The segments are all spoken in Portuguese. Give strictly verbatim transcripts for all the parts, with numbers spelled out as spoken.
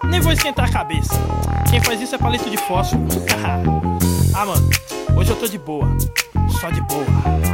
Nem vou esquentar a cabeça. Quem faz isso é palito de fósforo. Ah, mano, hoje eu tô de boa. Só de boa.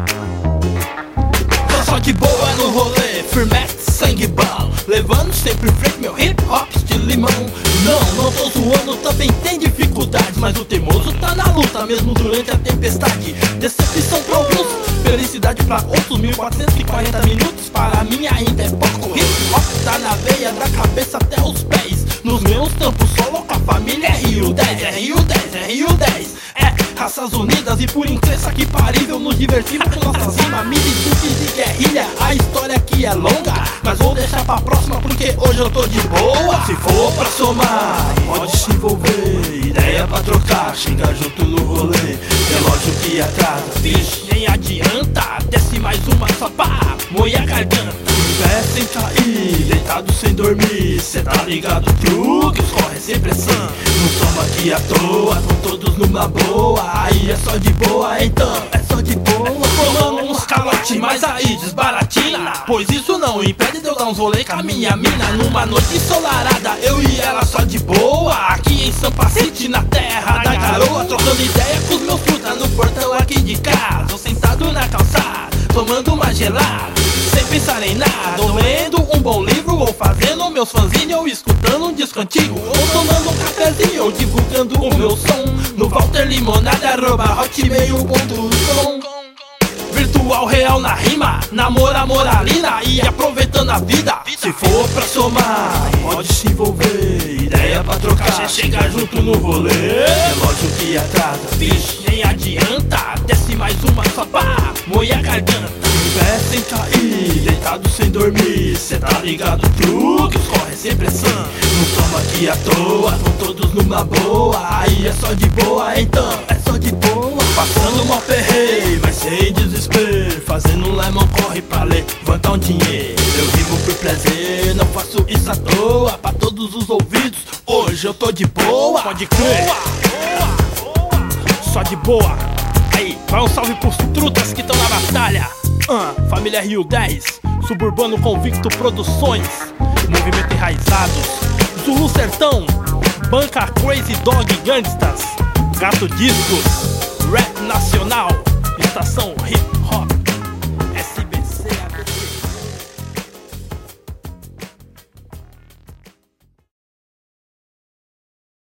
Tô só de boa no rolê, firmete, sangue bom, levando sempre em frente meu hip hop de limão. Não, não tô zoando, também tem dificuldades, mas o teimoso tá na luta, mesmo durante a tempestade. Decepção pra alguns, felicidade pra outros. Mil quatrocentos e quarenta minutos para mim ainda é pouco. Hip hop tá na veia, da cabeça até os pés. Nos meus tampos solo com a família é Rio dez, é Rio dez, é Rio dez. É raças unidas e por incrença que parível nos divertimos com nossas rimas, militudes de guerrilha. A história aqui é longa, mas vou deixar pra próxima porque hoje eu tô de boa. Se for pra somar, pode se envolver, ideia pra trocar, chega junto no rolê. Relógio que atrasa, vixe, nem adianta, desce mais uma só pra moer a garganta. Pé sem cair, deitado sem dormir, cê tá ligado, truques corre sem pressão. Não toma aqui à toa, tão todos numa boa. Aí é só de boa, então é só de boa. Tomando uns calote, mas aí desbaratina, pois isso não impede de eu dar uns rolê com a minha mina. Numa noite ensolarada, eu e ela só de boa, aqui em Sampa City, na terra da garoa. Trocando ideia com os meus frutas no portão aqui de casa, ou sentado na calçada, tomando uma gelada, sem pensar em nada, ou lendo um bom livro, ou fazendo meus fanzinhos, ou escutando um disco antigo, ou tomando um cafezinho, ou divulgando o meu som no Walter Limonada, arroba hotmail ponto com. Virtual real na rima, namora moralina e aproveitando a vida. Se for pra somar, pode se envolver, ideia pra trocar, chega junto no rolê. Relógio que atrasa, vixe, nem adianta, desce mais uma só pra moer a garganta. Pé sem cair, deitado sem dormir, cê tá ligado, truques corre sem pressão. Não toma aqui à toa, tão todos numa boa. Aí é só de boa, então é só de boa. Passando mal perreio, mas sem desespero, fazendo um lemon corre pra levantar um dinheiro. Eu vivo por prazer, não faço isso à toa, pra todos os ouvidos, hoje eu tô de boa. Pode crer, só de boa. Aí, vai um salve pros trutas que tão na batalha. Uh, família Rio dez, Suburbano Convicto Produções, Movimento Enraizados, Zulu Sertão, Banca Crazy Dog Gangstas, Gato Discos, Rap Nacional, Estação Hip Hop.